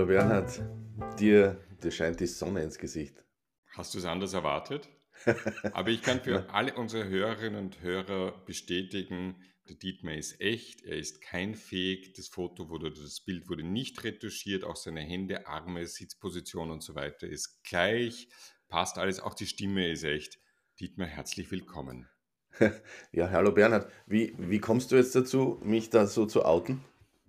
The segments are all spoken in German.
Hallo Bernhard, dir scheint die Sonne ins Gesicht. Hast du es anders erwartet? Aber ich kann Na, für alle unsere Hörerinnen und Hörer bestätigen, der Dietmar ist echt, er ist kein Fake, das Bild wurde nicht retuschiert, auch seine Hände, Arme, Sitzposition und so weiter ist gleich, passt alles, auch die Stimme ist echt. Dietmar, herzlich willkommen. ja, hallo Bernhard, wie kommst du jetzt dazu, mich da so zu outen?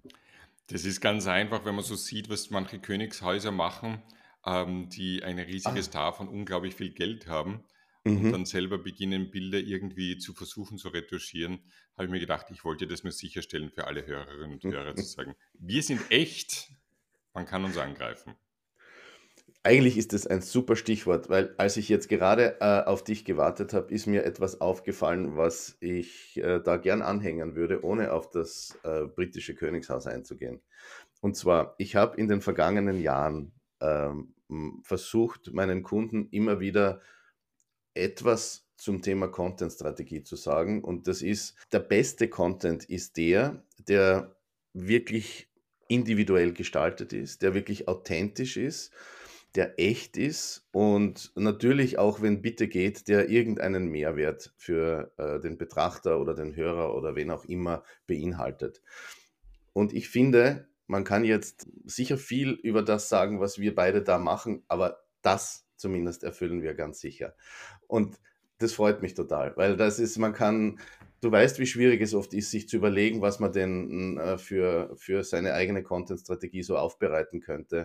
Das ist ganz einfach, wenn man so sieht, was manche Königshäuser machen, die ein riesiges Ah, Davon unglaublich viel Geld haben und dann mhm. selber beginnen, Bilder irgendwie zu versuchen zu retuschieren, habe ich mir gedacht, ich wollte das nur sicherstellen für alle Hörerinnen und Hörer zu sagen, wir sind echt, man kann uns angreifen. Eigentlich ist das ein super Stichwort, weil als ich jetzt gerade auf dich gewartet habe, ist mir etwas aufgefallen, was ich da gern anhängen würde, ohne auf das britische Königshaus einzugehen. Und zwar, ich habe in den vergangenen Jahren versucht, meinen Kunden immer wieder etwas zum Thema Content-Strategie zu sagen. Und das ist, der beste Content ist der wirklich individuell gestaltet ist, der wirklich authentisch ist, der echt ist und natürlich auch, wenn bitte geht, der irgendeinen Mehrwert für den Betrachter oder den Hörer oder wen auch immer beinhaltet. Und ich finde, man kann jetzt sicher viel über das sagen, was wir beide da machen, aber das zumindest erfüllen wir ganz sicher. Und das freut mich total, weil das ist, man kann, du weißt, wie schwierig es oft ist, sich zu überlegen, was man denn für seine eigene Content-Strategie so aufbereiten könnte.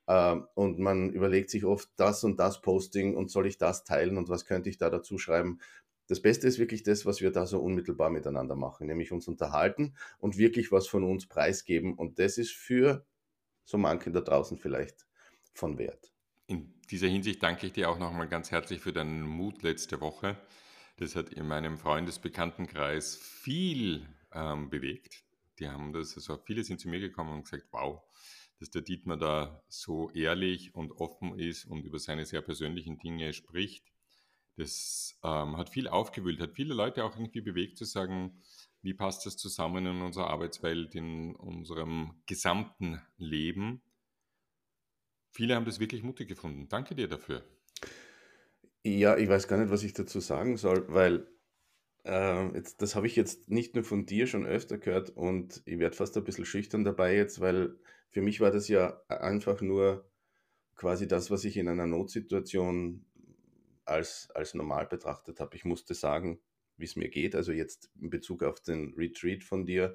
Und man überlegt sich oft das und das Posting und soll ich das teilen und was könnte ich da dazu schreiben. Das Beste ist wirklich das, was wir da so unmittelbar miteinander machen, nämlich uns unterhalten und wirklich was von uns preisgeben. Und das ist für so manchen da draußen vielleicht von Wert. In dieser Hinsicht danke ich dir auch nochmal ganz herzlich für deinen Mut letzte Woche. Das hat in meinem Freundesbekanntenkreis viel bewegt. Die haben das, also viele sind zu mir gekommen und gesagt, wow, dass der Dietmar da so ehrlich und offen ist und über seine sehr persönlichen Dinge spricht. Das hat viel aufgewühlt, hat viele Leute auch irgendwie bewegt zu sagen, wie passt das zusammen in unserer Arbeitswelt, in unserem gesamten Leben. Viele haben das wirklich mutig gefunden. Danke dir dafür. Ja, ich weiß gar nicht, was ich dazu sagen soll, weil jetzt, das habe ich jetzt nicht nur von dir schon öfter gehört und ich werde fast ein bisschen schüchtern dabei jetzt, weil für mich war das ja einfach nur quasi das, was ich in einer Notsituation als normal betrachtet habe. Ich musste sagen, wie es mir geht, also jetzt in Bezug auf den Retreat von dir.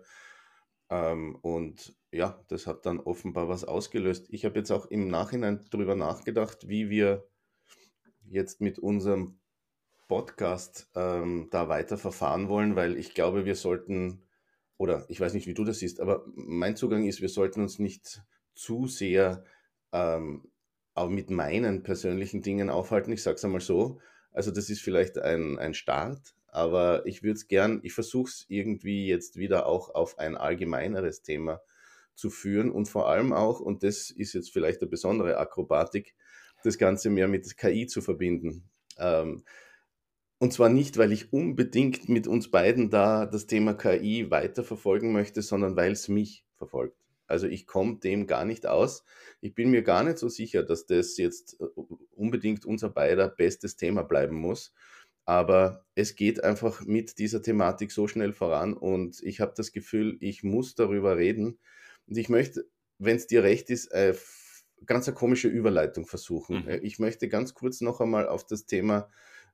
Und ja, das hat dann offenbar was ausgelöst. Ich habe jetzt auch im Nachhinein darüber nachgedacht, wie wir jetzt mit unserem Podcast da weiter verfahren wollen, weil ich glaube, wir sollten, oder ich weiß nicht, wie du das siehst, aber mein Zugang ist, wir sollten uns nicht zu sehr ähm, auch mit meinen persönlichen Dingen aufhalten. Ich sage es einmal so. Also das ist vielleicht ein Start, aber ich würde es gern, ich versuche es irgendwie jetzt wieder auch auf ein allgemeineres Thema zu führen und vor allem auch, und das ist jetzt vielleicht eine besondere Akrobatik, das Ganze mehr mit KI zu verbinden. Ähm, und zwar nicht, weil ich unbedingt mit uns beiden da das Thema KI weiterverfolgen möchte, sondern weil es mich verfolgt. Also ich komme dem gar nicht aus. Ich bin mir gar nicht so sicher, dass das jetzt unbedingt unser beider bestes Thema bleiben muss. Aber es geht einfach mit dieser Thematik so schnell voran und ich habe das Gefühl, ich muss darüber reden. Und ich möchte, wenn es dir recht ist, ganz eine komische Überleitung versuchen. Mhm. Ich möchte ganz kurz noch einmal auf das Thema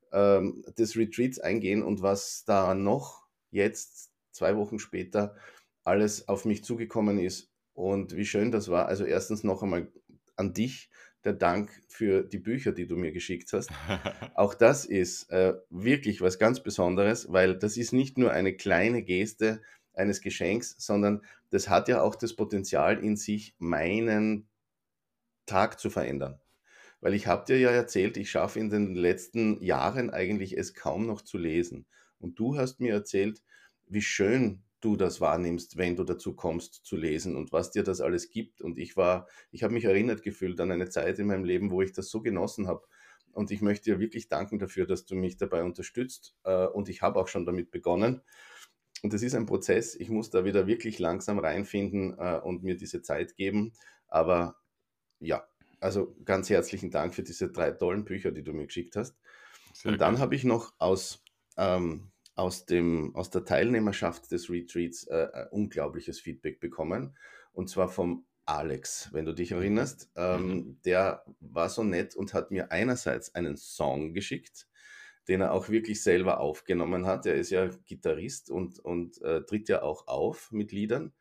des Retreats eingehen und was da noch jetzt 2 Wochen später alles auf mich zugekommen ist und wie schön das war. Also erstens noch einmal an dich der Dank für die Bücher, die du mir geschickt hast. Auch das ist wirklich was ganz Besonderes, weil das ist nicht nur eine kleine Geste eines Geschenks, sondern das hat ja auch das Potenzial in sich, meinen Tag zu verändern. Weil ich habe dir ja erzählt, ich schaffe in den letzten Jahren eigentlich es kaum noch zu lesen. Und du hast mir erzählt, wie schön du das wahrnimmst, wenn du dazu kommst zu lesen und was dir das alles gibt. Und ich habe mich erinnert gefühlt an eine Zeit in meinem Leben, wo ich das so genossen habe. Und ich möchte dir wirklich danken dafür, dass du mich dabei unterstützt. Und ich habe auch schon damit begonnen. Und das ist ein Prozess. Ich muss da wieder wirklich langsam reinfinden und mir diese Zeit geben. Aber ja, also ganz herzlichen Dank für diese 3 tollen Bücher, die du mir geschickt hast. Sehr Und dann gerne. habe ich noch aus der Teilnehmerschaft des Retreats unglaubliches Feedback bekommen. Und zwar vom Alex, wenn du dich Mhm. erinnerst. Mhm. Der war so nett und hat mir einerseits einen Song geschickt, den er auch wirklich selber aufgenommen hat. Er ist ja Gitarrist und tritt ja auch auf mit Liedern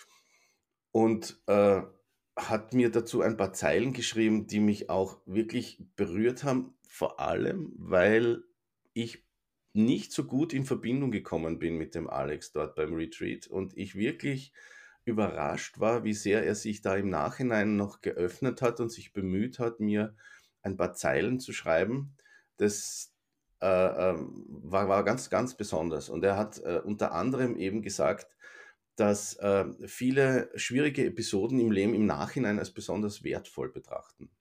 und hat mir dazu ein paar Zeilen geschrieben, die mich auch wirklich berührt haben, vor allem, weil ich nicht so gut in Verbindung gekommen bin mit dem Alex dort beim Retreat und ich wirklich überrascht war, wie sehr er sich da im Nachhinein noch geöffnet hat und sich bemüht hat, mir ein paar Zeilen zu schreiben. Das war ganz, ganz besonders. Und er hat unter anderem eben gesagt, dass viele schwierige Episoden im Leben im Nachhinein als besonders wertvoll betrachten.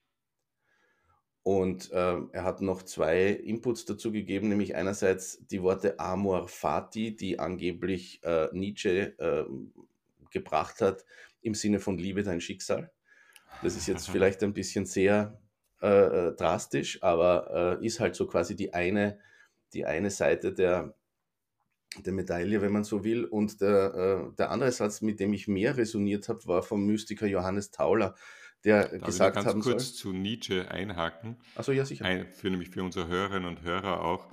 Und er hat noch 2 Inputs dazu gegeben, nämlich einerseits die Worte Amor Fati, die angeblich Nietzsche gebracht hat im Sinne von Liebe dein Schicksal. Das ist jetzt vielleicht ein bisschen sehr drastisch, aber ist halt so quasi die eine Seite der Medaille, wenn man so will. Und der andere Satz, mit dem ich mehr resoniert habe, war vom Mystiker Johannes Tauler, der Darf ich nur gesagt ganz haben soll, kurz zu Nietzsche einhaken? also ja, sicher. Nämlich für unsere Hörerinnen und Hörer auch.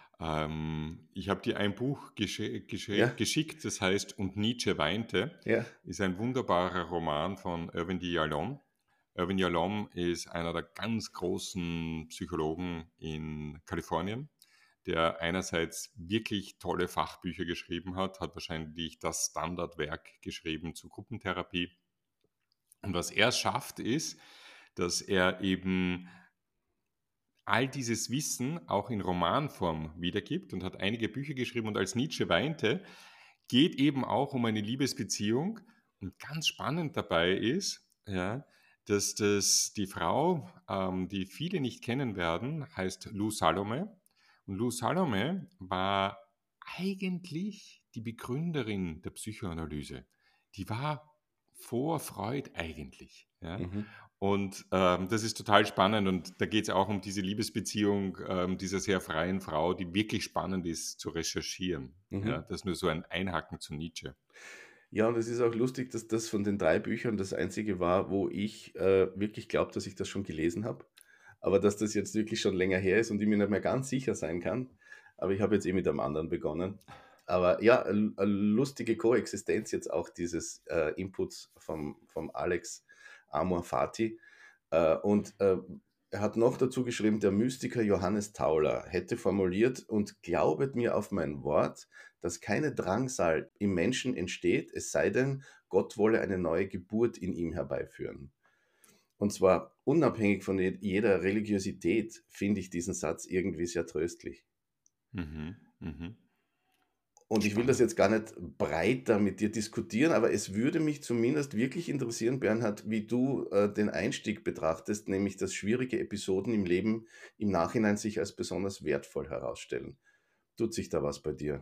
Ich habe dir ein Buch Ja, geschickt, das heißt Und Nietzsche weinte. ja, Ist ein wunderbarer Roman von Irvin Yalom. Irvin Yalom ist einer der ganz großen Psychologen in Kalifornien, der einerseits wirklich tolle Fachbücher geschrieben hat, hat wahrscheinlich das Standardwerk geschrieben zu Gruppentherapie. Und was er schafft, ist, dass er eben all dieses Wissen auch in Romanform wiedergibt und hat einige Bücher geschrieben. Und als Nietzsche weinte, geht eben auch um eine Liebesbeziehung. Und ganz spannend dabei ist, ja, dass die Frau, die viele nicht kennen werden, heißt Lou Salome. Und Lou Salome war eigentlich die Begründerin der Psychoanalyse. Die war vor Freud eigentlich. Ja. mhm, Und das ist total spannend und da geht es auch um diese Liebesbeziehung dieser sehr freien Frau, die wirklich spannend ist zu recherchieren. Ja, mhm. das ist nur so ein Einhaken zu Nietzsche. Ja, und es ist auch lustig, dass das von den 3 Büchern das einzige war, wo ich wirklich glaube, dass ich das schon gelesen habe. Aber dass das jetzt wirklich schon länger her ist und ich mir nicht mehr ganz sicher sein kann. Aber ich habe jetzt mit einem anderen begonnen. Aber ja, eine lustige Koexistenz jetzt auch dieses Inputs vom Alex Amor Fati. Und er hat noch dazu geschrieben, der Mystiker Johannes Tauler hätte formuliert: „Und glaubet mir auf mein Wort, dass keine Drangsal im Menschen entsteht, es sei denn, Gott wolle eine neue Geburt in ihm herbeiführen.“ Und zwar unabhängig von jeder Religiosität finde ich diesen Satz irgendwie sehr tröstlich. Mhm, mhm. Und ich will das Spannend. jetzt gar nicht breiter mit dir diskutieren, aber es würde mich zumindest wirklich interessieren, Bernhard, wie du den Einstieg betrachtest, nämlich dass schwierige Episoden im Leben im Nachhinein sich als besonders wertvoll herausstellen. Tut sich da was bei dir?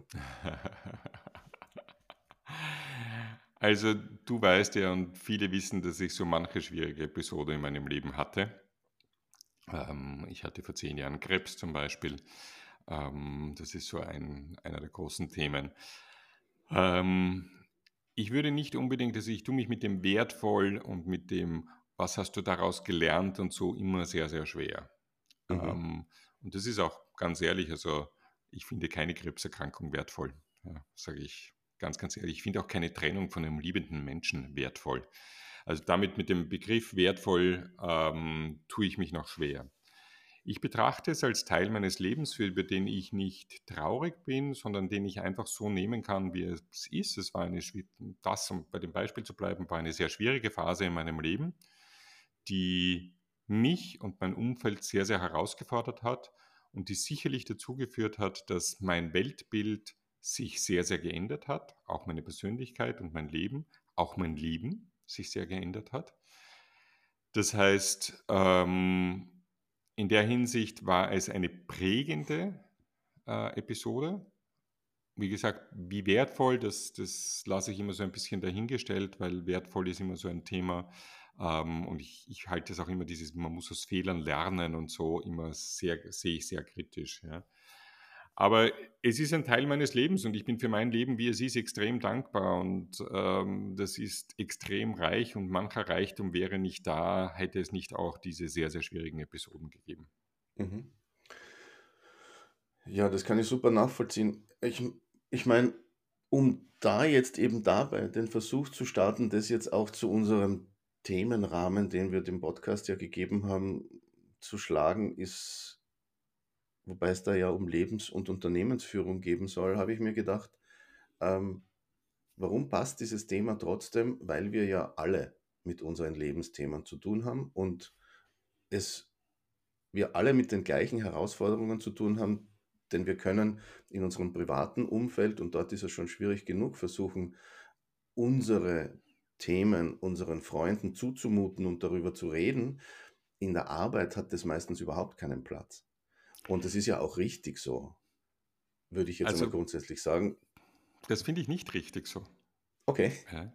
Also du weißt ja und viele wissen, dass ich so manche schwierige Episode in meinem Leben hatte. Ich hatte vor 10 Jahren Krebs zum Beispiel. Das ist so einer der großen Themen. Ähm, Ich würde nicht unbedingt, also ich tue mich mit dem wertvoll und mit dem, was hast du daraus gelernt und so immer sehr, sehr schwer. Mhm, Und das ist auch ganz ehrlich, also ich finde keine Krebserkrankung wertvoll, ja, sage ich ganz, ganz ehrlich. Ich finde auch keine Trennung von einem liebenden Menschen wertvoll. Also damit mit dem Begriff wertvoll tue ich mich noch schwer. Ich betrachte es als Teil meines Lebens, über den ich nicht traurig bin, sondern den ich einfach so nehmen kann, wie es ist. Es war um bei dem Beispiel zu bleiben, war eine sehr schwierige Phase in meinem Leben, die mich und mein Umfeld sehr, sehr herausgefordert hat und die sicherlich dazu geführt hat, dass mein Weltbild sich sehr, sehr geändert hat, auch meine Persönlichkeit und mein Leben, auch mein Leben sich sehr geändert hat. Das heißt, in der Hinsicht war es eine prägende Episode. Wie gesagt, wie wertvoll, das lasse ich immer so ein bisschen dahingestellt, weil wertvoll ist immer so ein Thema. Und ich halte es auch immer man muss aus Fehlern lernen und so immer sehe ich sehr kritisch. Ja. Aber es ist ein Teil meines Lebens und ich bin für mein Leben, wie es ist, extrem dankbar und das ist extrem reich und mancher Reichtum wäre nicht da, hätte es nicht auch diese sehr, sehr schwierigen Episoden gegeben. Mhm. Ja, das kann ich super nachvollziehen. Ich meine, um da jetzt eben dabei den Versuch zu starten, das jetzt auch zu unserem Themenrahmen, den wir dem Podcast ja gegeben haben, zu schlagen, ist, wobei es da ja um Lebens- und Unternehmensführung geben soll, habe ich mir gedacht, ähm, warum passt dieses Thema trotzdem? Weil wir ja alle mit unseren Lebensthemen zu tun haben und es wir alle mit den gleichen Herausforderungen zu tun haben, denn wir können in unserem privaten Umfeld, und dort ist es schon schwierig genug, versuchen, unsere Themen unseren Freunden zuzumuten und darüber zu reden. In der Arbeit hat das meistens überhaupt keinen Platz. Und das ist ja auch richtig so, würde ich jetzt einmal Also, grundsätzlich sagen. das finde ich nicht richtig so. Okay. Ja.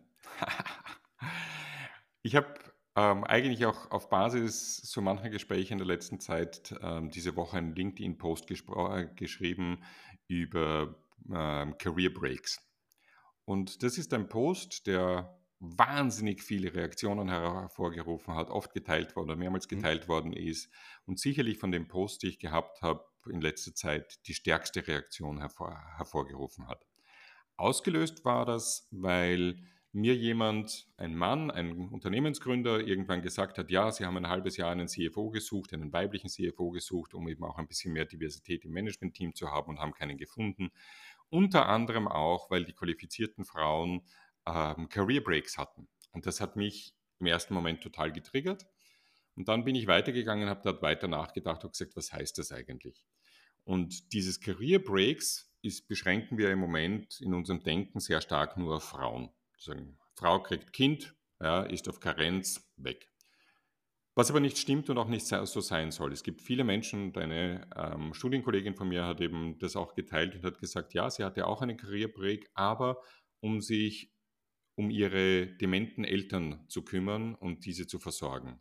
Ich habe eigentlich auch auf Basis so mancher Gespräche in der letzten Zeit diese Woche einen LinkedIn-Post geschrieben über Career Breaks. Und das ist ein Post, der wahnsinnig viele Reaktionen hervorgerufen hat, oft geteilt worden oder mehrmals Mhm. geteilt worden ist und sicherlich von dem Post, die ich gehabt habe in letzter Zeit, die stärkste Reaktion hervorgerufen hat. Ausgelöst war das, weil mir jemand, ein Mann, ein Unternehmensgründer, irgendwann gesagt hat, ja, sie haben ein halbes Jahr einen CFO gesucht, einen weiblichen CFO gesucht, um eben auch ein bisschen mehr Diversität im Management-Team zu haben und haben keinen gefunden. Unter anderem auch, weil die qualifizierten Frauen Career Breaks hatten. Und das hat mich im ersten Moment total getriggert. Und dann bin ich weitergegangen, habe dort weiter nachgedacht und gesagt, was heißt das eigentlich? Und dieses Career Breaks beschränken wir im Moment in unserem Denken sehr stark nur auf Frauen. Sagen, Frau kriegt Kind, ja, ist auf Karenz, weg. Was aber nicht stimmt und auch nicht so sein soll. Es gibt viele Menschen, und eine Studienkollegin von mir hat eben das auch geteilt und hat gesagt, ja, sie hatte auch einen Career Break, aber um sich um ihre dementen Eltern zu kümmern und diese zu versorgen.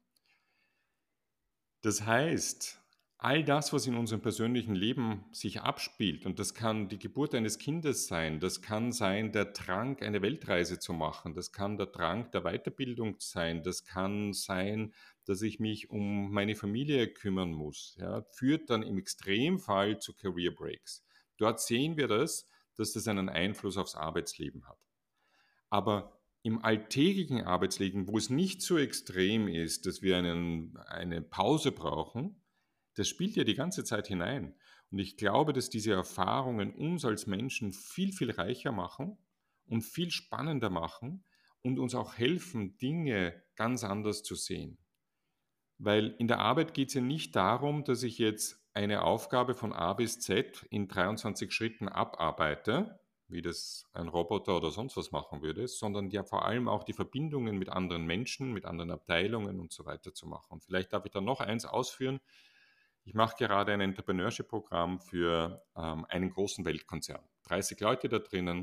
Das heißt, all das, was in unserem persönlichen Leben sich abspielt, und das kann die Geburt eines Kindes sein, das kann sein der Drang, eine Weltreise zu machen, das kann der Drang der Weiterbildung sein, das kann sein, dass ich mich um meine Familie kümmern muss, ja, führt dann im Extremfall zu Career Breaks. Dort sehen wir das, dass das einen Einfluss aufs Arbeitsleben hat. Aber im alltäglichen Arbeitsleben, wo es nicht so extrem ist, dass wir eine Pause brauchen, das spielt ja die ganze Zeit hinein. Und ich glaube, dass diese Erfahrungen uns als Menschen viel, viel reicher machen und viel spannender machen und uns auch helfen, Dinge ganz anders zu sehen. Weil in der Arbeit geht es ja nicht darum, dass ich jetzt eine Aufgabe von A bis Z in 23 Schritten abarbeite, wie das ein Roboter oder sonst was machen würde, sondern ja vor allem auch die Verbindungen mit anderen Menschen, mit anderen Abteilungen und so weiter zu machen. Und vielleicht darf ich da noch eins ausführen. Ich mache gerade ein Entrepreneurship-Programm für einen großen Weltkonzern. 30 Leute da drinnen,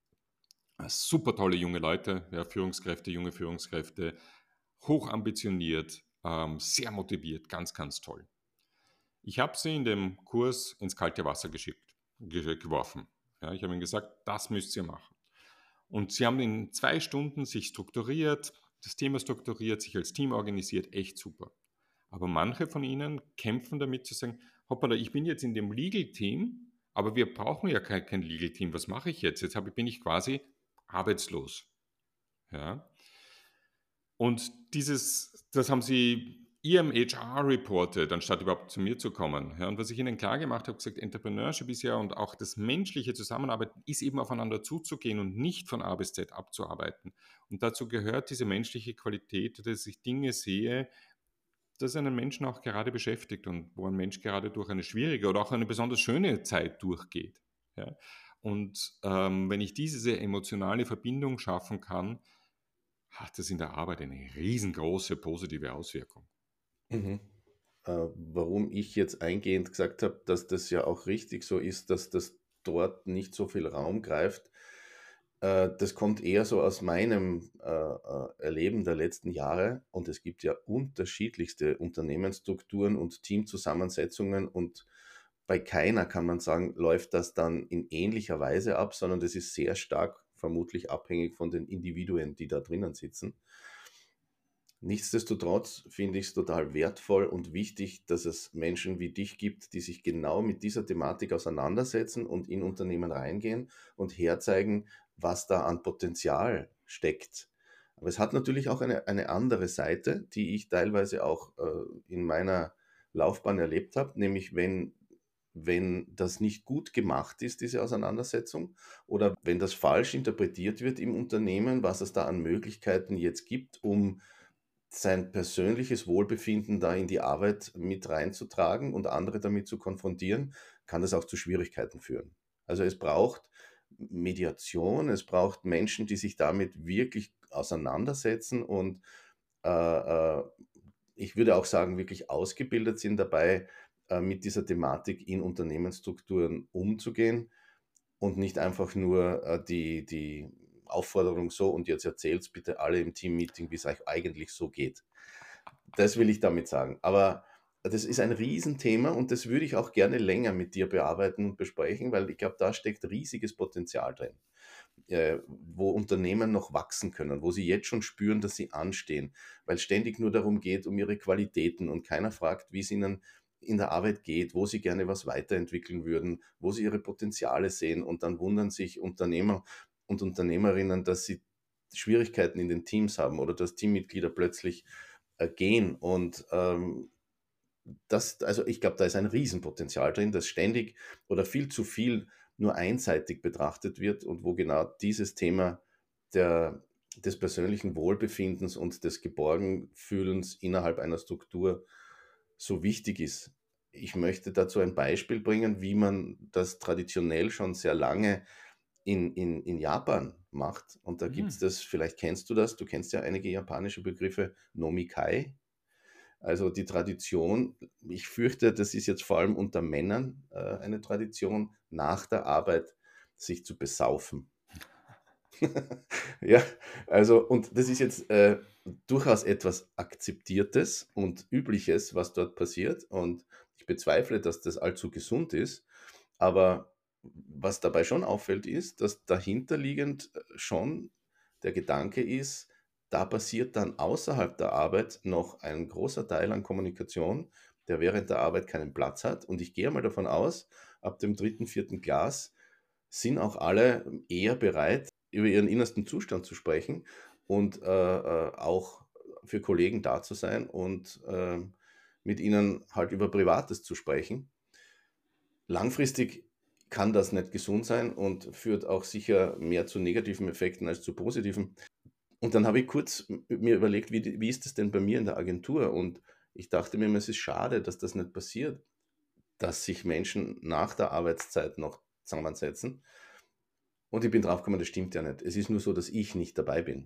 super tolle junge Leute, ja, Führungskräfte, junge Führungskräfte, hoch ambitioniert, sehr motiviert, ganz, ganz toll. Ich habe sie in dem Kurs ins kalte Wasser geworfen. Ja, ich habe ihnen gesagt, das müsst ihr machen. Und sie haben in 2 Stunden sich strukturiert, das Thema strukturiert, sich als Team organisiert, echt super. Aber manche von ihnen kämpfen damit zu sagen, hoppala, ich bin jetzt in dem Legal-Team, aber wir brauchen ja kein Legal-Team. Was mache ich jetzt? Bin ich quasi arbeitslos. Ja? Und das haben sie ihrem HR reported, anstatt überhaupt zu mir zu kommen. Ja, und was ich ihnen klar gemacht habe, gesagt, Entrepreneurship ist ja und auch das menschliche Zusammenarbeiten ist eben aufeinander zuzugehen und nicht von A bis Z abzuarbeiten. Und dazu gehört diese menschliche Qualität, dass ich Dinge sehe, das einen Menschen auch gerade beschäftigt und wo ein Mensch gerade durch eine schwierige oder auch eine besonders schöne Zeit durchgeht. Ja. Und wenn ich diese emotionale Verbindung schaffen kann, hat das in der Arbeit eine riesengroße positive Auswirkung. Mhm. Warum ich jetzt eingehend gesagt habe, dass das ja auch richtig so ist, dass das dort nicht so viel Raum greift. Das kommt eher so aus meinem Erleben der letzten Jahre, und es gibt ja unterschiedlichste Unternehmensstrukturen und Teamzusammensetzungen, und bei keiner kann man sagen, läuft das dann in ähnlicher Weise ab, sondern das ist sehr stark vermutlich abhängig von den Individuen, die da drinnen sitzen. Nichtsdestotrotz finde ich es total wertvoll und wichtig, dass es Menschen wie dich gibt, die sich genau mit dieser Thematik auseinandersetzen und in Unternehmen reingehen und herzeigen, was da an Potenzial steckt. Aber es hat natürlich auch eine andere Seite, die ich teilweise auch in meiner Laufbahn erlebt habe, nämlich wenn das nicht gut gemacht ist, diese Auseinandersetzung, oder wenn das falsch interpretiert wird im Unternehmen, was es da an Möglichkeiten jetzt gibt, um sein persönliches Wohlbefinden da in die Arbeit mit reinzutragen und andere damit zu konfrontieren, kann das auch zu Schwierigkeiten führen. Also es braucht Mediation, es braucht Menschen, die sich damit wirklich auseinandersetzen und äh, äh, ich würde auch sagen, wirklich ausgebildet sind dabei, mit dieser Thematik in Unternehmensstrukturen umzugehen und nicht einfach nur die Aufforderung so, und jetzt erzählt's bitte alle im Teammeeting, wie es euch eigentlich so geht. Das will ich damit sagen. Aber das ist ein Riesenthema und das würde ich auch gerne länger mit dir bearbeiten und besprechen, weil ich glaube, da steckt riesiges Potenzial drin, wo Unternehmen noch wachsen können, wo sie jetzt schon spüren, dass sie anstehen, weil es ständig nur darum geht, um ihre Qualitäten, und keiner fragt, wie es ihnen in der Arbeit geht, wo sie gerne was weiterentwickeln würden, wo sie ihre Potenziale sehen, und dann wundern sich Unternehmer und Unternehmerinnen, dass sie Schwierigkeiten in den Teams haben oder dass Teammitglieder plötzlich gehen, und also ich glaube, da ist ein Riesenpotenzial drin, das ständig oder viel zu viel nur einseitig betrachtet wird und wo genau dieses Thema der, des persönlichen Wohlbefindens und des Geborgenfühlens innerhalb einer Struktur so wichtig ist. Ich möchte dazu ein Beispiel bringen, wie man das traditionell schon sehr lange in Japan macht. Und da gibt es Hm. das, vielleicht kennst du das, du kennst ja einige japanische Begriffe, Nomikai. Also die Tradition, ich fürchte, das ist jetzt vor allem unter Männern eine Tradition, nach der Arbeit sich zu besaufen. Ja, also, und das ist jetzt durchaus etwas Akzeptiertes und Übliches, was dort passiert. Und ich bezweifle, dass das allzu gesund ist. Aber was dabei schon auffällt, ist, dass dahinterliegend schon der Gedanke ist, da passiert dann außerhalb der Arbeit noch ein großer Teil an Kommunikation, der während der Arbeit keinen Platz hat. Und ich gehe mal davon aus, ab dem dritten, vierten Glas sind auch alle eher bereit, über ihren innersten Zustand zu sprechen und auch für Kollegen da zu sein und mit ihnen halt über Privates zu sprechen. Langfristig kann das nicht gesund sein und führt auch sicher mehr zu negativen Effekten als zu positiven. Und dann habe ich kurz mir überlegt, wie ist das denn bei mir in der Agentur? Und ich dachte mir, es ist schade, dass das nicht passiert, dass sich Menschen nach der Arbeitszeit noch zusammensetzen. Und ich bin draufgekommen, das stimmt ja nicht. Es ist nur so, dass ich nicht dabei bin.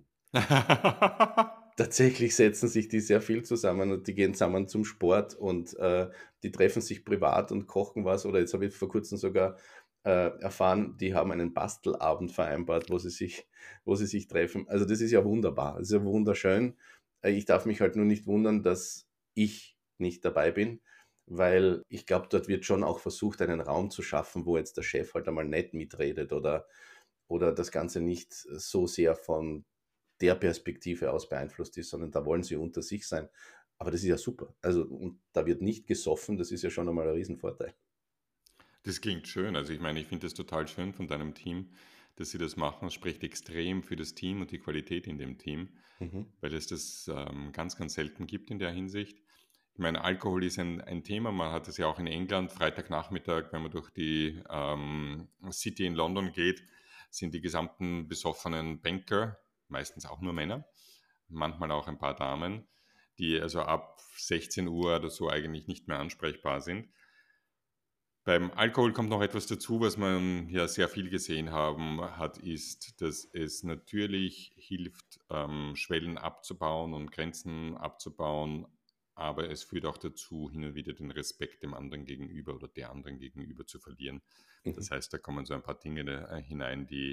Tatsächlich setzen sich die sehr viel zusammen und die gehen zusammen zum Sport und die treffen sich privat und kochen was. Oder jetzt habe ich vor kurzem sogar erfahren, die haben einen Bastelabend vereinbart, wo sie sich treffen. Also das ist ja wunderbar, das ist ja wunderschön. Ich darf mich halt nur nicht wundern, dass ich nicht dabei bin, weil ich glaube, dort wird schon auch versucht, einen Raum zu schaffen, wo jetzt der Chef halt einmal nicht mitredet oder das Ganze nicht so sehr von der Perspektive aus beeinflusst ist, sondern da wollen sie unter sich sein. Aber das ist ja super. Also, und da wird nicht gesoffen, das ist ja schon einmal ein Riesenvorteil. Das klingt schön. Also ich meine, ich finde das total schön von deinem Team, dass sie das machen. Es spricht extrem für das Team und die Qualität in dem Team, Mhm. weil es das ganz, ganz selten gibt in der Hinsicht. Ich meine, Alkohol ist ein Thema. Man hat es ja auch in England, Freitagnachmittag, wenn man durch die City in London geht, sind die gesamten besoffenen Banker, meistens auch nur Männer, manchmal auch ein paar Damen, die also ab 16 Uhr oder so eigentlich nicht mehr ansprechbar sind. Beim Alkohol kommt noch etwas dazu, was man ja sehr viel gesehen haben hat, ist, dass es natürlich hilft, Schwellen abzubauen und Grenzen abzubauen, aber es führt auch dazu, hin und wieder den Respekt dem anderen gegenüber oder der anderen gegenüber zu verlieren. Mhm. Das heißt, da kommen so ein paar Dinge hinein, die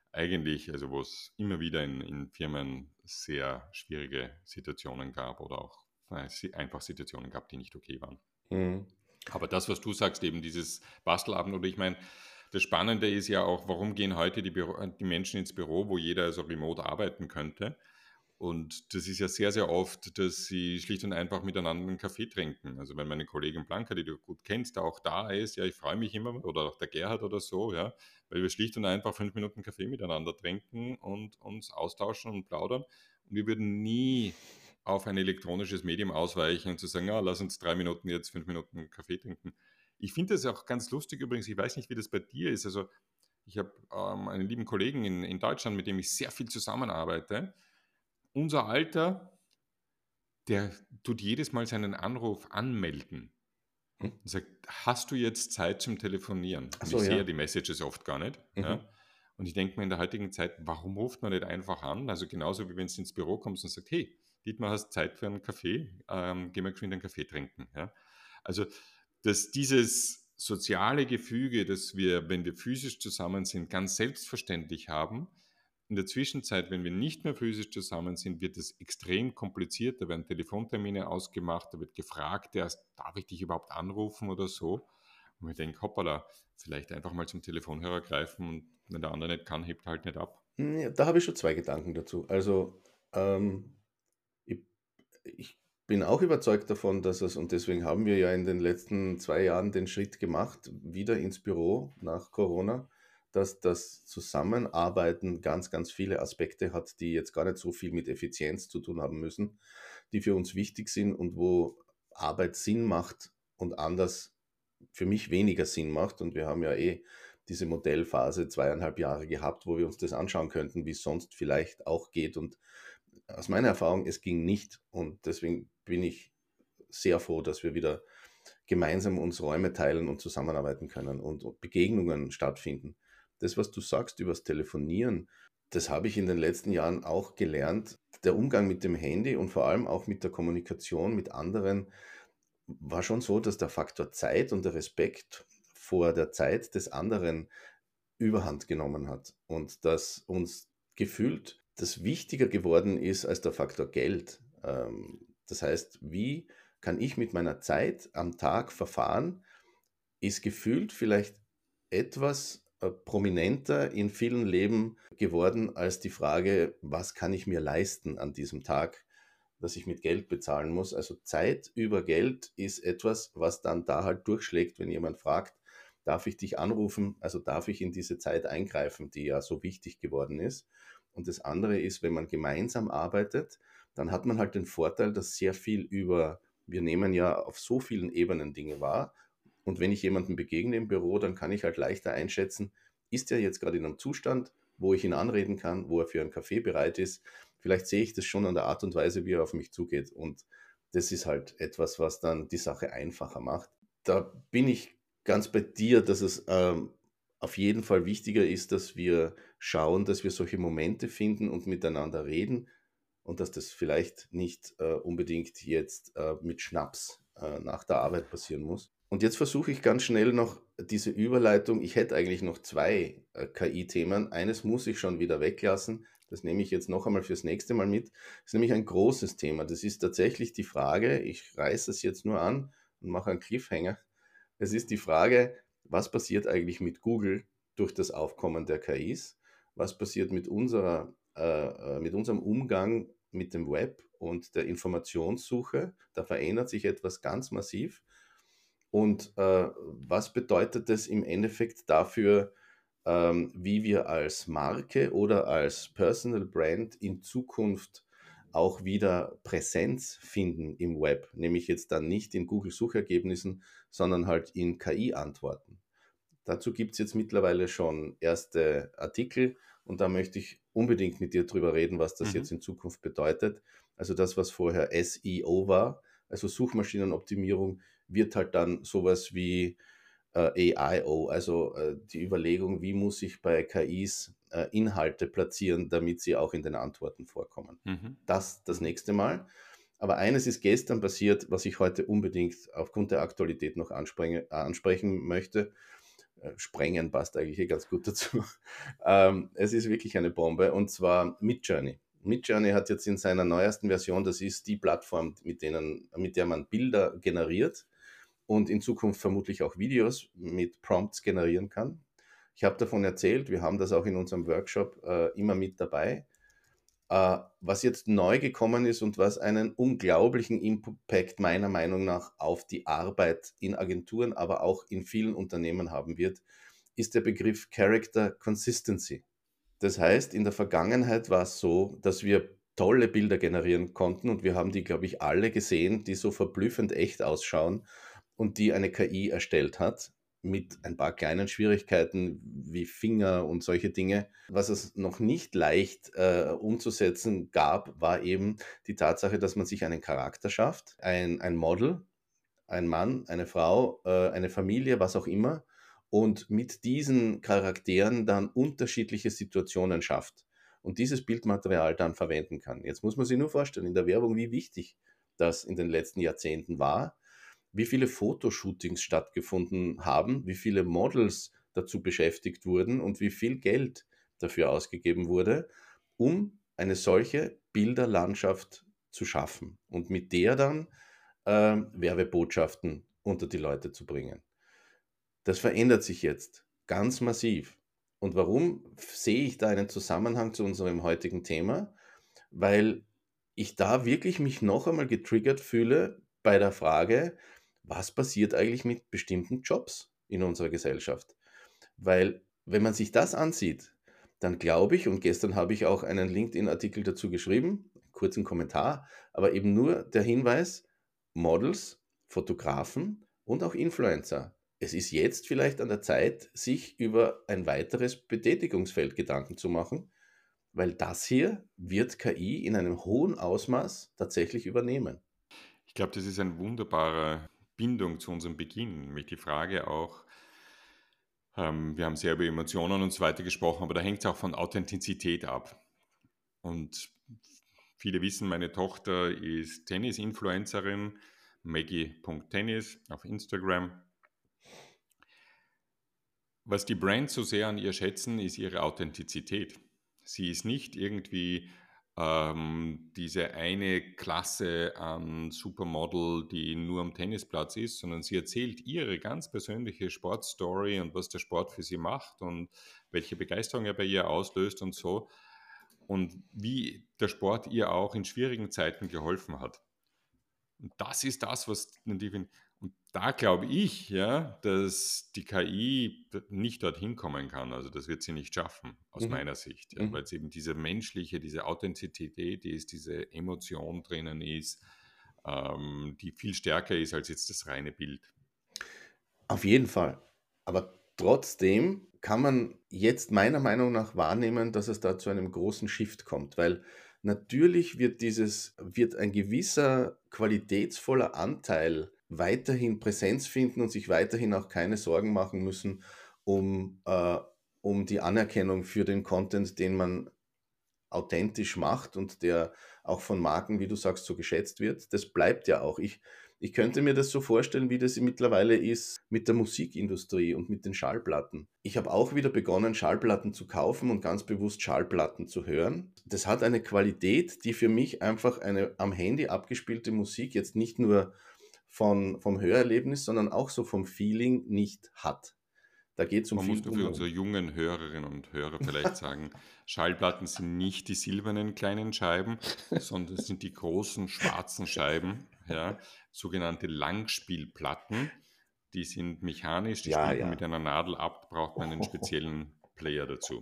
eigentlich, also wo es immer wieder in Firmen sehr schwierige Situationen gab oder auch einfach Situationen gab, die nicht okay waren. Mhm. Aber das, was du sagst, eben dieses Bastelabend, oder ich meine, das Spannende ist ja auch, warum gehen heute die Menschen ins Büro, wo jeder so remote arbeiten könnte? Und das ist ja sehr, sehr oft, dass sie schlicht und einfach miteinander einen Kaffee trinken. Also wenn meine Kollegin Blanca, die du gut kennst, auch da ist, ja, ich freue mich immer, oder auch der Gerhard oder so, ja, weil wir schlicht und einfach 5 Minuten Kaffee miteinander trinken und uns austauschen und plaudern. Und wir würden nie auf ein elektronisches Medium ausweichen und zu sagen, ja, lass uns 3 Minuten jetzt 5 Minuten Kaffee trinken. Ich finde das auch ganz lustig übrigens, ich weiß nicht, wie das bei dir ist. Also ich habe einen lieben Kollegen in Deutschland, mit dem ich sehr viel zusammenarbeite. Unser Alter, der tut jedes Mal seinen Anruf anmelden Hm. und sagt, hast du jetzt Zeit zum Telefonieren? Ach Und so, ich sehe ja ja. die Messages oft gar nicht. Mhm. Ja? Und ich denke mir in der heutigen Zeit, warum ruft man nicht einfach an? Also genauso wie wenn du ins Büro kommst und sagst, hey, Dietmar, hast Zeit für einen Kaffee? Gehen wir geschwind einen Kaffee trinken. Ja? Also, dass dieses soziale Gefüge, das wir, wenn wir physisch zusammen sind, ganz selbstverständlich haben. In der Zwischenzeit, wenn wir nicht mehr physisch zusammen sind, wird es extrem kompliziert. Da werden Telefontermine ausgemacht, da wird gefragt, erst, darf ich dich überhaupt anrufen oder so? Und ich denke, hoppala, vielleicht einfach mal zum Telefonhörer greifen und wenn der andere nicht kann, hebt er halt nicht ab. Ja, da habe ich schon zwei Gedanken dazu. Also, ich, ich bin auch überzeugt davon, dass es, und deswegen haben wir ja in den letzten 2 Jahren den Schritt gemacht, wieder ins Büro nach Corona, dass das Zusammenarbeiten ganz, ganz viele Aspekte hat, die jetzt gar nicht so viel mit Effizienz zu tun haben müssen, die für uns wichtig sind und wo Arbeit Sinn macht und anders für mich weniger Sinn macht. Und wir haben ja diese Modellphase 2,5 Jahre gehabt, wo wir uns das anschauen könnten, wie es sonst vielleicht auch geht. Und aus meiner Erfahrung, es ging nicht. Und deswegen bin ich sehr froh, dass wir wieder gemeinsam uns Räume teilen und zusammenarbeiten können und Begegnungen stattfinden. Das, was du sagst über das Telefonieren, das habe ich in den letzten Jahren auch gelernt. Der Umgang mit dem Handy und vor allem auch mit der Kommunikation mit anderen war schon so, dass der Faktor Zeit und der Respekt vor der Zeit des anderen Überhand genommen hat und dass uns gefühlt das wichtiger geworden ist als der Faktor Geld. Das heißt, wie kann ich mit meiner Zeit am Tag verfahren, ist gefühlt vielleicht etwas prominenter in vielen Leben geworden als die Frage, was kann ich mir leisten an diesem Tag, dass ich mit Geld bezahlen muss. Also Zeit über Geld ist etwas, was dann da halt durchschlägt, wenn jemand fragt, darf ich dich anrufen, also darf ich in diese Zeit eingreifen, die ja so wichtig geworden ist. Und das andere ist, wenn man gemeinsam arbeitet, dann hat man halt den Vorteil, dass sehr viel wir nehmen ja auf so vielen Ebenen Dinge wahr. Und wenn ich jemandem begegne im Büro, dann kann ich halt leichter einschätzen, ist er jetzt gerade in einem Zustand, wo ich ihn anreden kann, wo er für einen Kaffee bereit ist. Vielleicht sehe ich das schon an der Art und Weise, wie er auf mich zugeht. Und das ist halt etwas, was dann die Sache einfacher macht. Da bin ich ganz bei dir, dass es auf jeden Fall wichtiger ist, dass wir schauen, dass wir solche Momente finden und miteinander reden und dass das vielleicht nicht unbedingt jetzt mit Schnaps nach der Arbeit passieren muss. Und jetzt versuche ich ganz schnell noch diese Überleitung. Ich hätte eigentlich noch zwei KI-Themen. Eines muss ich schon wieder weglassen. Das nehme ich jetzt noch einmal fürs nächste Mal mit. Das ist nämlich ein großes Thema. Das ist tatsächlich die Frage, ich reiße es jetzt nur an und mache einen Cliffhanger. Es ist die Frage, was passiert eigentlich mit Google durch das Aufkommen der KIs? Was passiert mit unserem Umgang mit dem Web und der Informationssuche? Da verändert sich etwas ganz massiv. Und was bedeutet das im Endeffekt dafür, wie wir als Marke oder als Personal Brand in Zukunft auch wieder Präsenz finden im Web, nämlich jetzt dann nicht in Google-Suchergebnissen, sondern halt in KI-Antworten. Dazu gibt es jetzt mittlerweile schon erste Artikel und da möchte ich unbedingt mit dir drüber reden, was das Mhm. jetzt in Zukunft bedeutet. Also das, was vorher SEO war, also Suchmaschinenoptimierung, wird halt dann sowas wie AIO, also die Überlegung, wie muss ich bei KIs Inhalte platzieren, damit sie auch in den Antworten vorkommen. Mhm. Das Mhm. nächste Mal. Aber eines ist gestern passiert, was ich heute unbedingt aufgrund der Aktualität noch ansprechen möchte. Sprengen passt eigentlich ganz gut dazu. Es ist wirklich eine Bombe und zwar Midjourney. Midjourney hat jetzt in seiner neuesten Version, das ist die Plattform, mit der man Bilder generiert und in Zukunft vermutlich auch Videos mit Prompts generieren kann. Ich habe davon erzählt, wir haben das auch in unserem Workshop immer mit dabei. Was jetzt neu gekommen ist und was einen unglaublichen Impact meiner Meinung nach auf die Arbeit in Agenturen, aber auch in vielen Unternehmen haben wird, ist der Begriff Character Consistency. Das heißt, in der Vergangenheit war es so, dass wir tolle Bilder generieren konnten und wir haben die, glaube ich, alle gesehen, die so verblüffend echt ausschauen und die eine KI erstellt hat, mit ein paar kleinen Schwierigkeiten wie Finger und solche Dinge. Was es noch nicht leicht umzusetzen gab, war eben die Tatsache, dass man sich einen Charakter schafft, ein Model, ein Mann, eine Frau, eine Familie, was auch immer, und mit diesen Charakteren dann unterschiedliche Situationen schafft und dieses Bildmaterial dann verwenden kann. Jetzt muss man sich nur vorstellen, in der Werbung, wie wichtig das in den letzten Jahrzehnten war, wie viele Fotoshootings stattgefunden haben, wie viele Models dazu beschäftigt wurden und wie viel Geld dafür ausgegeben wurde, um eine solche Bilderlandschaft zu schaffen und mit der dann Werbebotschaften unter die Leute zu bringen. Das verändert sich jetzt ganz massiv. Und warum sehe ich da einen Zusammenhang zu unserem heutigen Thema? Weil ich da wirklich mich noch einmal getriggert fühle bei der Frage, was passiert eigentlich mit bestimmten Jobs in unserer Gesellschaft? Weil wenn man sich das ansieht, dann glaube ich, und gestern habe ich auch einen LinkedIn-Artikel dazu geschrieben, einen kurzen Kommentar, aber eben nur der Hinweis, Models, Fotografen und auch Influencer. Es ist jetzt vielleicht an der Zeit, sich über ein weiteres Betätigungsfeld Gedanken zu machen, weil das hier wird KI in einem hohen Ausmaß tatsächlich übernehmen. Ich glaube, das ist eine wunderbare Bindung zu unserem Beginn. Nämlich die Frage auch, wir haben sehr über Emotionen und so weiter gesprochen, aber da hängt es auch von Authentizität ab. Und viele wissen, meine Tochter ist Tennis-Influencerin, Maggie.tennis auf Instagram. Was die Brands so sehr an ihr schätzen, ist ihre Authentizität. Sie ist nicht irgendwie diese eine Klasse an Supermodel, die nur am Tennisplatz ist, sondern sie erzählt ihre ganz persönliche Sportstory und was der Sport für sie macht und welche Begeisterung er bei ihr auslöst und so. Und wie der Sport ihr auch in schwierigen Zeiten geholfen hat. Und das ist das, was natürlich, und da glaube ich, ja, dass die KI nicht dorthin kommen kann. Also das wird sie nicht schaffen, aus Mhm. meiner Sicht, ja, Mhm. weil es eben diese menschliche, diese Authentizität ist, diese Emotion drinnen ist, die viel stärker ist als jetzt das reine Bild. Auf jeden Fall. Aber trotzdem kann man jetzt meiner Meinung nach wahrnehmen, dass es da zu einem großen Shift kommt, weil natürlich wird ein gewisser qualitätsvoller Anteil weiterhin Präsenz finden und sich weiterhin auch keine Sorgen machen müssen um, um die Anerkennung für den Content, den man authentisch macht und der auch von Marken, wie du sagst, so geschätzt wird. Das bleibt ja auch. Ich könnte mir das so vorstellen, wie das mittlerweile ist mit der Musikindustrie und mit den Schallplatten. Ich habe auch wieder begonnen, Schallplatten zu kaufen und ganz bewusst Schallplatten zu hören. Das hat eine Qualität, die für mich einfach eine am Handy abgespielte Musik jetzt nicht nur vom Hörerlebnis, sondern auch so vom Feeling nicht hat. Da geht es um Man viel muss nur für unsere drumherum. jungen Hörerinnen und Hörer vielleicht sagen, Schallplatten sind nicht die silbernen kleinen Scheiben, sondern es sind die großen schwarzen Scheiben, ja, sogenannte Langspielplatten. Die sind mechanisch, die Ja, spielt man mit ja. einer Nadel ab, braucht man einen speziellen Player dazu.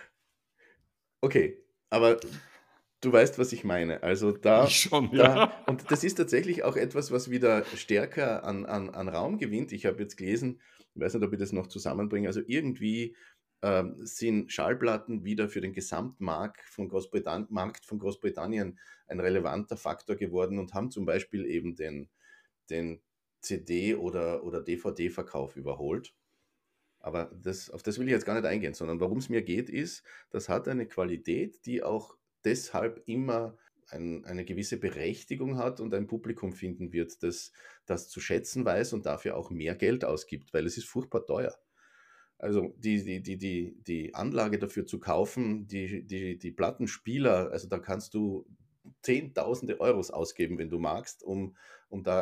Okay, aber du weißt, was ich meine. Also Ich schon, ja. und das ist tatsächlich auch etwas, was wieder stärker an Raum gewinnt. Ich habe jetzt gelesen, ich weiß nicht, ob ich das noch zusammenbringe, also irgendwie sind Schallplatten wieder für den Gesamtmarkt Markt von Großbritannien ein relevanter Faktor geworden und haben zum Beispiel eben den CD- oder DVD-Verkauf überholt. Aber auf das will ich jetzt gar nicht eingehen, sondern worum es mir geht, ist, das hat eine Qualität, die auch deshalb immer eine gewisse Berechtigung hat und ein Publikum finden wird, das zu schätzen weiß und dafür auch mehr Geld ausgibt, weil es ist furchtbar teuer. Also die Anlage dafür zu kaufen, die Plattenspieler, also da kannst du Zehntausende Euros ausgeben, wenn du magst, um da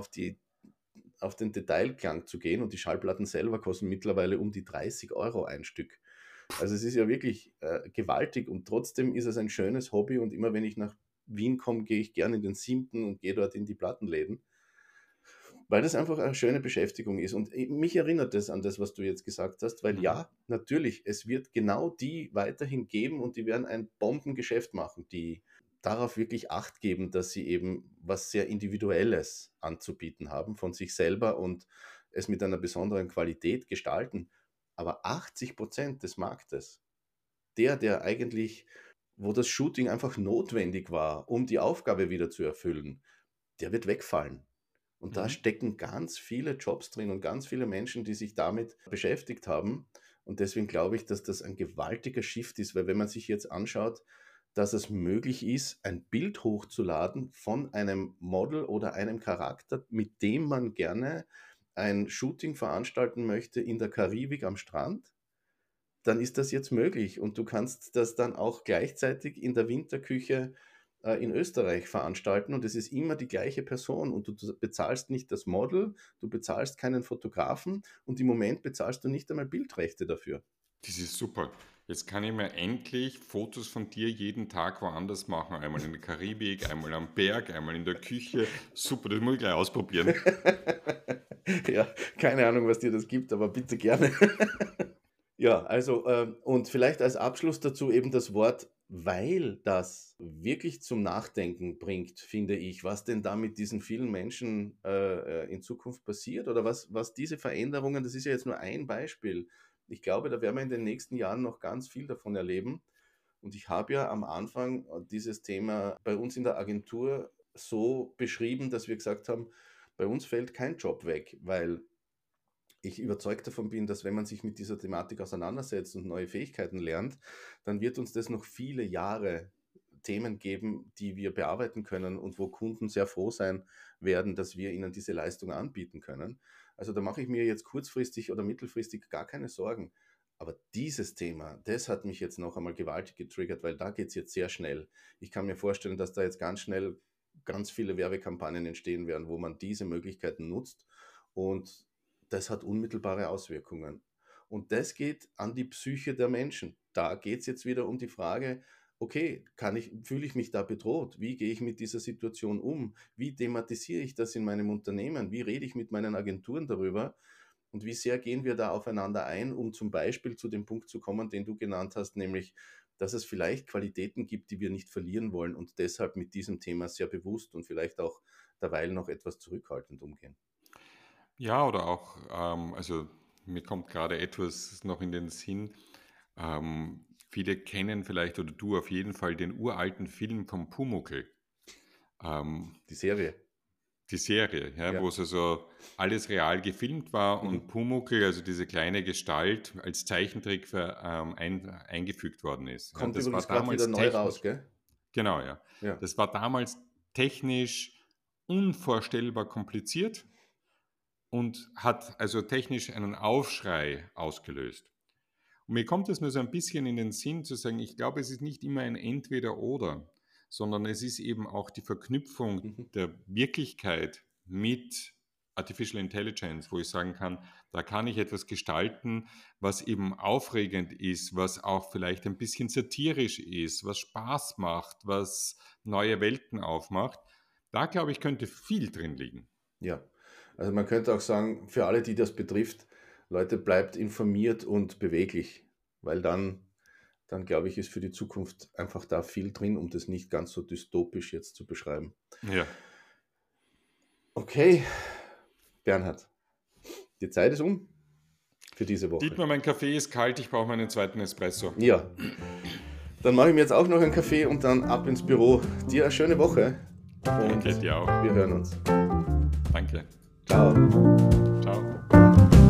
auf den Detailklang zu gehen. Und die Schallplatten selber kosten mittlerweile um die 30 Euro ein Stück. Also es ist ja wirklich gewaltig und trotzdem ist es ein schönes Hobby und immer wenn ich nach Wien komme, gehe ich gerne in den 7. und gehe dort in die Plattenläden, weil das einfach eine schöne Beschäftigung ist. Und mich erinnert das an das, was du jetzt gesagt hast, weil ja, natürlich, es wird genau die weiterhin geben und die werden ein Bombengeschäft machen, die darauf wirklich Acht geben, dass sie eben was sehr Individuelles anzubieten haben von sich selber und es mit einer besonderen Qualität gestalten. Aber 80% des Marktes, der eigentlich, wo das Shooting einfach notwendig war, um die Aufgabe wieder zu erfüllen, der wird wegfallen. Und da stecken ganz viele Jobs drin und ganz viele Menschen, die sich damit beschäftigt haben. Und deswegen glaube ich, dass das ein gewaltiger Shift ist, weil wenn man sich jetzt anschaut, dass es möglich ist, ein Bild hochzuladen von einem Model oder einem Charakter, mit dem man gerne ein Shooting veranstalten möchte in der Karibik am Strand, dann ist das jetzt möglich. Und du kannst das dann auch gleichzeitig in der Winterküche in Österreich veranstalten und es ist immer die gleiche Person und du bezahlst nicht das Model, du bezahlst keinen Fotografen und im Moment bezahlst du nicht einmal Bildrechte dafür. Das ist super. Jetzt kann ich mir endlich Fotos von dir jeden Tag woanders machen. Einmal in der Karibik, einmal am Berg, einmal in der Küche. Super, das muss ich gleich ausprobieren. Ja, keine Ahnung, was dir das gibt, aber bitte gerne. Ja, also und vielleicht als Abschluss dazu eben das Wort, weil das wirklich zum Nachdenken bringt, finde ich, was denn da mit diesen vielen Menschen in Zukunft passiert oder was diese Veränderungen, das ist ja jetzt nur ein Beispiel. Ich glaube, da werden wir in den nächsten Jahren noch ganz viel davon erleben. Und ich habe ja am Anfang dieses Thema bei uns in der Agentur so beschrieben, dass wir gesagt haben, bei uns fällt kein Job weg, weil ich überzeugt davon bin, dass wenn man sich mit dieser Thematik auseinandersetzt und neue Fähigkeiten lernt, dann wird uns das noch viele Jahre Themen geben, die wir bearbeiten können und wo Kunden sehr froh sein werden, dass wir ihnen diese Leistung anbieten können. Also da mache ich mir jetzt kurzfristig oder mittelfristig gar keine Sorgen. Aber dieses Thema, das hat mich jetzt noch einmal gewaltig getriggert, weil da geht es jetzt sehr schnell. Ich kann mir vorstellen, dass da jetzt ganz schnell ganz viele Werbekampagnen entstehen werden, wo man diese Möglichkeiten nutzt und das hat unmittelbare Auswirkungen. Und das geht an die Psyche der Menschen. Da geht es jetzt wieder um die Frage, okay, fühle ich mich da bedroht? Wie gehe ich mit dieser Situation um? Wie thematisiere ich das in meinem Unternehmen? Wie rede ich mit meinen Agenturen darüber? Und wie sehr gehen wir da aufeinander ein, um zum Beispiel zu dem Punkt zu kommen, den du genannt hast, nämlich, dass es vielleicht Qualitäten gibt, die wir nicht verlieren wollen und deshalb mit diesem Thema sehr bewusst und vielleicht auch derweil noch etwas zurückhaltend umgehen. Ja, oder auch, also mir kommt gerade etwas noch in den Sinn. Viele kennen vielleicht, oder du auf jeden Fall, den uralten Film vom Pumuckl. Die Serie. Die Serie, ja, wo es also alles real gefilmt war und Pumuckl, also diese kleine Gestalt, als Zeichentrick eingefügt worden ist. Kommt das übrigens war gerade wieder damals neu raus, gell? Genau, ja. Das war damals technisch unvorstellbar kompliziert und hat also technisch einen Aufschrei ausgelöst. Und mir kommt es nur so ein bisschen in den Sinn zu sagen, ich glaube, es ist nicht immer ein Entweder-Oder, sondern es ist eben auch die Verknüpfung der Wirklichkeit mit Artificial Intelligence, wo ich sagen kann, da kann ich etwas gestalten, was eben aufregend ist, was auch vielleicht ein bisschen satirisch ist, was Spaß macht, was neue Welten aufmacht. Da, glaube ich, könnte viel drin liegen. Ja, also man könnte auch sagen, für alle, die das betrifft, Leute, bleibt informiert und beweglich, weil dann glaube ich, ist für die Zukunft einfach da viel drin, um das nicht ganz so dystopisch jetzt zu beschreiben. Ja. Okay, Bernhard, die Zeit ist um für diese Woche. Dietmar, mein Kaffee ist kalt, ich brauche meinen zweiten Espresso. Ja, dann mache ich mir jetzt auch noch einen Kaffee und dann ab ins Büro. Dir eine schöne Woche und dir auch. Wir hören uns. Danke. Ciao. Ciao.